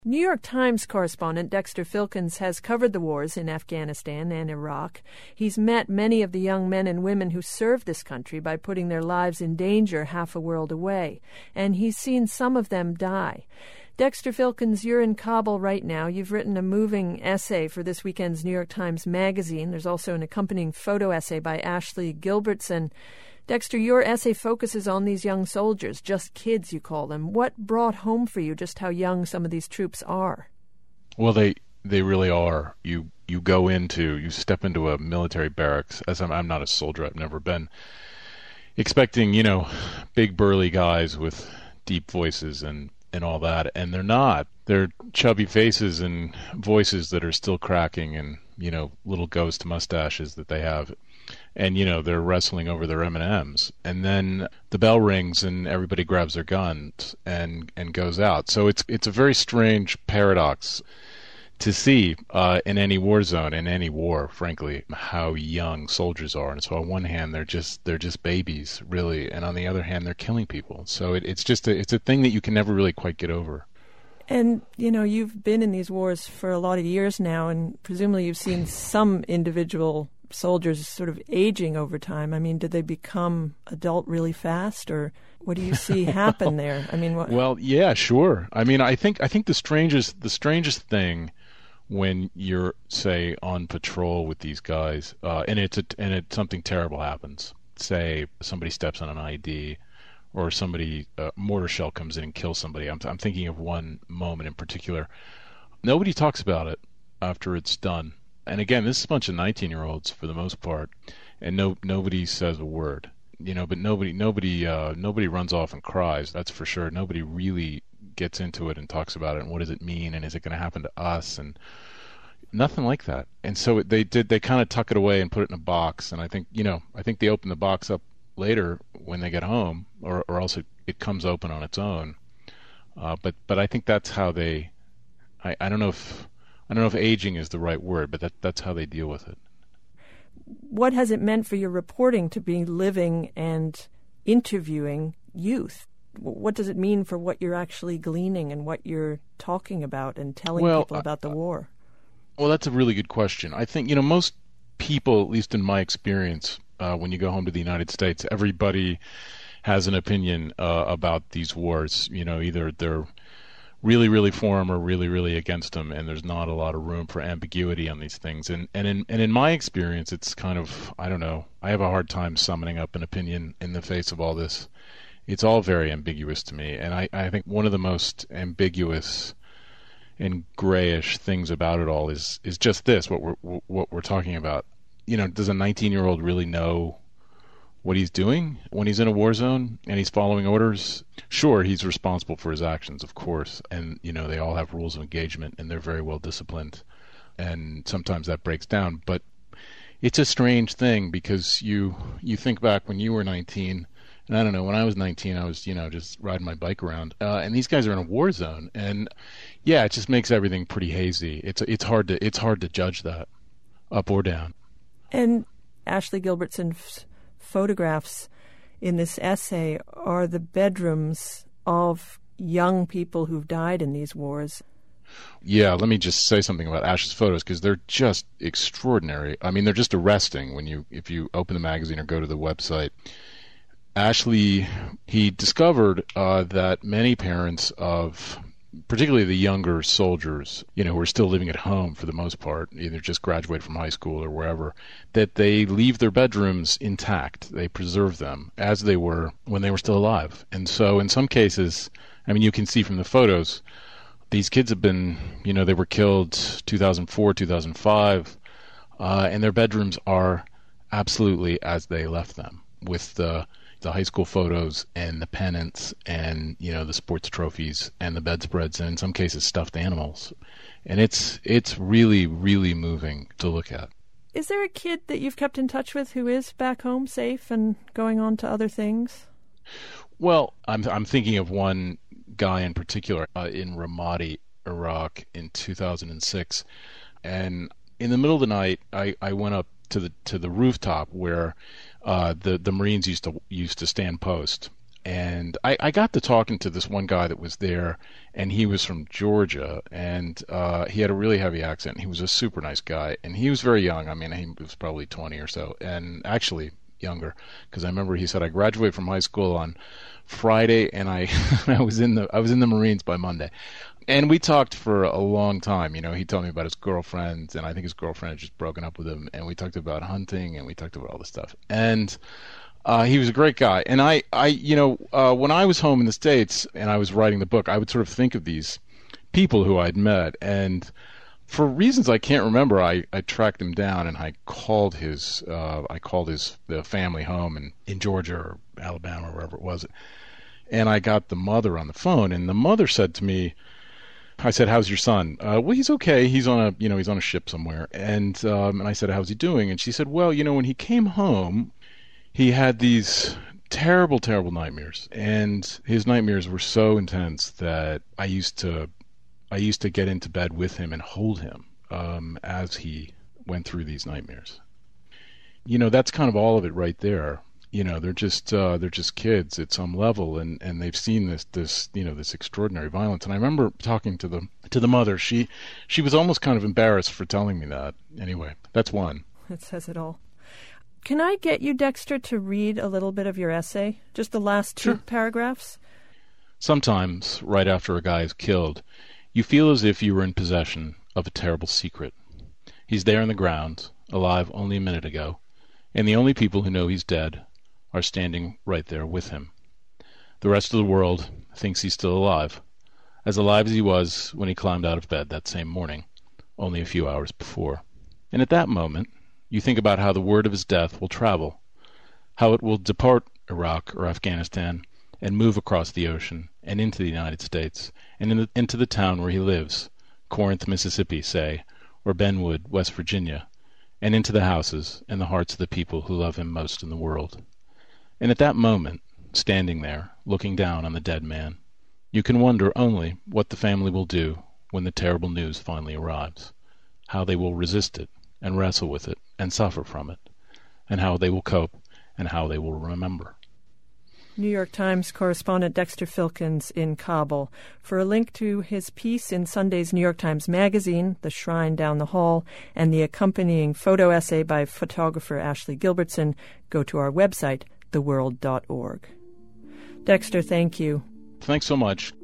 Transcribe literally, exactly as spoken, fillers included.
New York Times correspondent Dexter Filkins has covered the wars in Afghanistan and Iraq. He's met many of the young men and women who served this country by putting their lives in danger half a world away, and he's seen some of them die. Dexter Filkins, you're in Kabul right now. You've written a moving essay for this weekend's New York Times Magazine. There's also an accompanying photo essay by Ashley Gilbertson. Dexter, your essay focuses on these young soldiers, just kids you call them. What brought home for you just how young some of these troops are? Well, they they really are. You you go into, you step into a military barracks, as I'm, I'm not a soldier, I've never been, expecting, you know, big burly guys with deep voices and, and all that, and they're not. They're chubby faces and voices that are still cracking and, you know, little ghost mustaches that they have. And, you know, they're wrestling over their M and M's. And then the bell rings and everybody grabs their guns and, and goes out. So it's it's a very strange paradox to see uh, in any war zone, in any war, frankly, how young soldiers are. And so on one hand, they're just they're just babies, really. And on the other hand, they're killing people. So it, it's just a, it's a thing that you can never really quite get over. And, you know, you've been in these wars for a lot of years now, and presumably you've seen some individual soldiers sort of aging over time. I mean, did they become adult really fast, or what do you see happen there? I mean, what... well, yeah, sure. I mean, I think I think the strangest the strangest thing when you're, say, on patrol with these guys, uh, and it's a, and it something terrible happens. Say somebody steps on an I D, or somebody a mortar shell comes in and kills somebody. I'm I'm thinking of one moment in particular. Nobody talks about it after it's done. And again, this is a bunch of nineteen-year-olds for the most part, and no nobody says a word, you know. But nobody nobody uh, nobody runs off and cries. That's for sure. Nobody really gets into it and talks about it. And what does it mean? And is it going to happen to us? And nothing like that. And so they did. They kind of tuck it away and put it in a box. And I think you know. I think they open the box up later when they get home, or or else it, it comes open on its own. Uh, but but I think that's how they. I, I don't know if. I don't know if aging is the right word, but that, that's how they deal with it. What has it meant for your reporting to be living and interviewing youth? What does it mean for what you're actually gleaning and what you're talking about and telling well, people about the war? Well, that's a really good question. I think, you know, most people, at least in my experience, uh, when you go home to the United States, everybody has an opinion uh, about these wars. You know, either they're really, really for them or really, really against them, and there's not a lot of room for ambiguity on these things. And and in and in my experience, it's kind of, I don't know, I have a hard time summoning up an opinion in the face of all this. It's all very ambiguous to me, and I, I think one of the most ambiguous and grayish things about it all is is just this, what we're what we're talking about. You know, does a nineteen-year-old really know what he's doing when he's in a war zone and he's following orders? Sure, he's responsible for his actions, of course, and you know they all have rules of engagement and they're very well disciplined, and sometimes that breaks down. But it's a strange thing because you you think back when you were nineteen, and I don't know, when I was nineteen, I was you know just riding my bike around, uh, and these guys are in a war zone, and yeah, it just makes everything pretty hazy. It's it's hard to it's hard to judge that up or down. And Ashley Gilbertson's photographs in this essay are the bedrooms of young people who've died in these wars. Yeah, let me just say something about Ash's photos because they're just extraordinary. I mean, they're just arresting when you if you open the magazine or go to the website. Ashley, he discovered uh, that many parents of particularly the younger soldiers, you know, who are still living at home for the most part, either just graduated from high school or wherever, that they leave their bedrooms intact. They preserve them as they were when they were still alive. And so in some cases, I mean, you can see from the photos, these kids have been, you know, they were killed two thousand four, two thousand five, uh, and their bedrooms are absolutely as they left them, with the the high school photos and the pennants and, you know, the sports trophies and the bedspreads and in some cases stuffed animals. And it's it's really, really moving to look at. Is there a kid that you've kept in touch with who is back home safe and going on to other things? Well, I'm I'm thinking of one guy in particular uh, in Ramadi, Iraq in two thousand six. And in the middle of the night, I, I went up to the to the rooftop where Uh, the the Marines used to used to stand post, And I, I got to talking to this one guy that was there, and he was from Georgia, and uh, he had a really heavy accent. He was a super nice guy, and he was very young. I mean, he was probably twenty or so, and actually younger, because I remember he said, I graduated from high school on Friday, and I I was in the I was in the Marines by Monday. And we talked for a long time. You know, he told me about his girlfriend, and I think his girlfriend had just broken up with him, and we talked about hunting, and we talked about all this stuff. And Uh, he was a great guy. And I, I you know, uh, when I was home in the States and I was writing the book, I would sort of think of these people who I'd met. And for reasons I can't remember, I, I tracked him down and I called his uh, I called his the family home in, in Georgia or Alabama or wherever it was. And I got the mother on the phone. And the mother said to me, I said, how's your son? Uh, well, he's okay. He's on a, you know, he's on a ship somewhere. And, um, and I said, how's he doing? And she said, well, you know, when he came home, he had these terrible, terrible nightmares, and his nightmares were so intense that I used to, I used to get into bed with him and hold him um, as he went through these nightmares. You know, that's kind of all of it right there. You know, they're just, uh, they're just kids at some level, and, and they've seen this, this, you know, this extraordinary violence. And I remember talking to the, to the mother. She, she was almost kind of embarrassed for telling me that. Anyway, that's one. That says it all. Can I get you, Dexter, to read a little bit of your essay? Just the last two Sure. paragraphs? Sometimes, right after a guy is killed, you feel as if you were in possession of a terrible secret. He's there in the ground, alive only a minute ago, and the only people who know he's dead are standing right there with him. The rest of the world thinks he's still alive, as alive as he was when he climbed out of bed that same morning, only a few hours before. And at that moment, you think about how the word of his death will travel, how it will depart Iraq or Afghanistan and move across the ocean and into the United States and in the, into the town where he lives, Corinth, Mississippi, say, or Benwood, West Virginia, and into the houses and the hearts of the people who love him most in the world. And at that moment, standing there, looking down on the dead man, you can wonder only what the family will do when the terrible news finally arrives, how they will resist it and wrestle with it and suffer from it, and how they will cope and how they will remember. New York Times correspondent Dexter Filkins in Kabul. For a link to his piece in Sunday's New York Times Magazine, The Shrine Down the Hall, and the accompanying photo essay by photographer Ashley Gilbertson, go to our website, the world dot org. Dexter, thank you. Thanks so much.